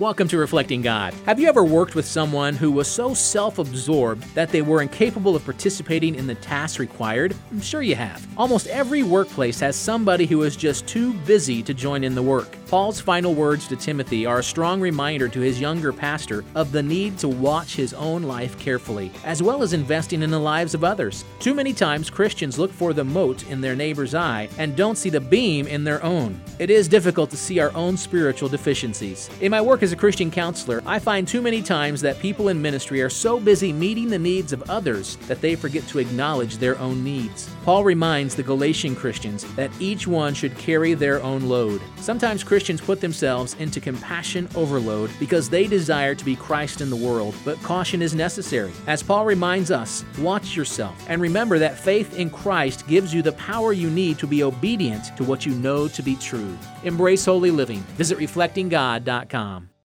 Welcome to Reflecting God. Have you ever worked with someone who was so self-absorbed that they were incapable of participating in the tasks required? I'm sure you have. Almost every workplace has somebody who is just too busy to join in the work. Paul's final words to Timothy are a strong reminder to his younger pastor of the need to watch his own life carefully, as well as investing in the lives of others. Too many times Christians look for the mote in their neighbor's eye and don't see the beam in their own. It is difficult to see our own spiritual deficiencies. In my work as a Christian counselor, I find too many times that people in ministry are so busy meeting the needs of others that they forget to acknowledge their own needs. Paul reminds the Galatian Christians that each one should carry their own load. Sometimes Christians put themselves into compassion overload because they desire to be Christ in the world, but caution is necessary. As Paul reminds us, watch yourself and remember that faith in Christ gives you the power you need to be obedient to what you know to be true. Embrace holy living. Visit reflectinggod.com.